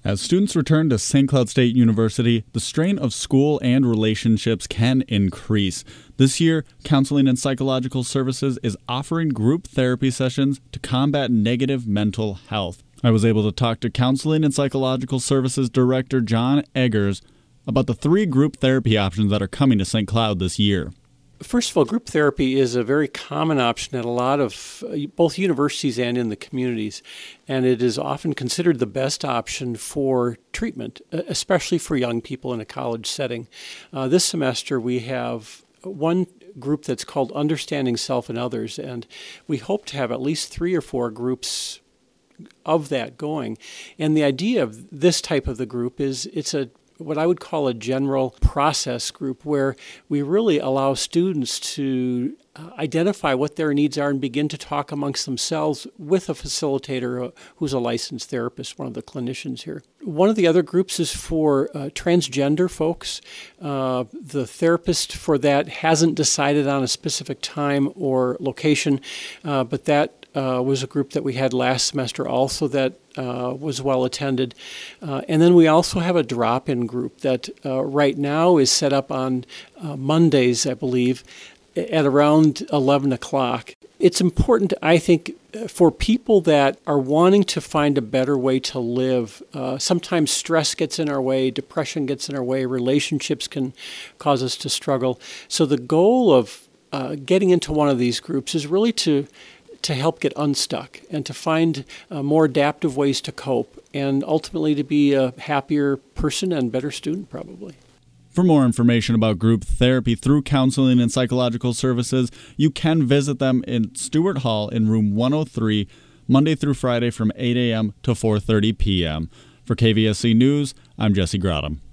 As students return to St. Cloud State University, the strain of school and relationships can increase. This year, Counseling and Psychological Services is offering group therapy sessions to combat negative mental health. I was able to talk to Counseling and Psychological Services Director John Eggers about the 3 group therapy options that are coming to St. Cloud this year. First of all, group therapy is a very common option at a lot of both universities and in the communities, and it is often considered the best option for treatment, especially for young people in a college setting. This semester we have one group that's called Understanding Self and Others, and we hope to have at least 3 or 4 groups of that going. And the idea of this type of the group is it's what I would call a general process group, where we really allow students to identify what their needs are and begin to talk amongst themselves with a facilitator who's a licensed therapist, one of the clinicians here. One of the other groups is for transgender folks. The therapist for that hasn't decided on a specific time or location, but that was a group that we had last semester also that was well attended. And then we also have a drop-in group that right now is set up on Mondays, I believe, at around 11 o'clock. It's important, I think, for people that are wanting to find a better way to live. Sometimes stress gets in our way, depression gets in our way, relationships can cause us to struggle. So the goal of getting into one of these groups is really to help get unstuck and to find more adaptive ways to cope and ultimately to be a happier person and better student probably. For more information about group therapy through Counseling and Psychological Services, you can visit them in Stewart Hall in room 103, Monday through Friday from 8 a.m. to 4:30 p.m. For KVSC News, I'm Jesse Grotham.